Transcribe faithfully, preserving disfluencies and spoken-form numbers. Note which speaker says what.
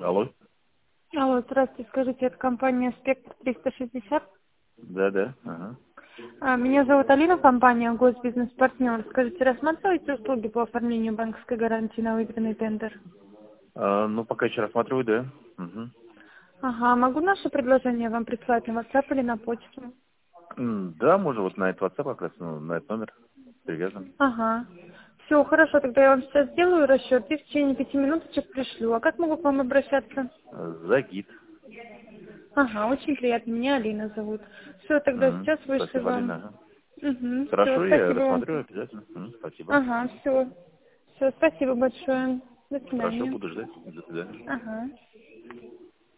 Speaker 1: Алло.
Speaker 2: Алло, здравствуйте, скажите, это компания «Спектр триста шестьдесят»?
Speaker 1: Да, да. Ага.
Speaker 2: А, Меня зовут Алина, компания «Госбизнес-партнер». Скажите, рассматриваете услуги по оформлению банковской гарантии на выигранный тендер?
Speaker 1: А, ну, пока еще рассматриваю, да. Угу.
Speaker 2: Ага, могу наше предложение вам прислать на WhatsApp или на почту?
Speaker 1: Да, можно вот на этот WhatsApp как раз, ну, на этот номер привязан.
Speaker 2: Ага. Все, хорошо, тогда я вам сейчас сделаю расчет и в течение пяти минуточек пришлю. А как могу к вам обращаться?
Speaker 1: Загид.
Speaker 2: Ага, очень приятно, меня Алина зовут. Все, тогда
Speaker 1: Мгм.
Speaker 2: сейчас вышлю
Speaker 1: Спасибо,
Speaker 2: вам.
Speaker 1: Алина. Ага.
Speaker 2: Угу, все,
Speaker 1: Хорошо, я
Speaker 2: спасибо вам.
Speaker 1: рассмотрю обязательно. Мгм, спасибо.
Speaker 2: Ага, все. Все, спасибо большое. До
Speaker 1: Хорошо,
Speaker 2: свидания.
Speaker 1: буду ждать. До свидания.
Speaker 2: Ага.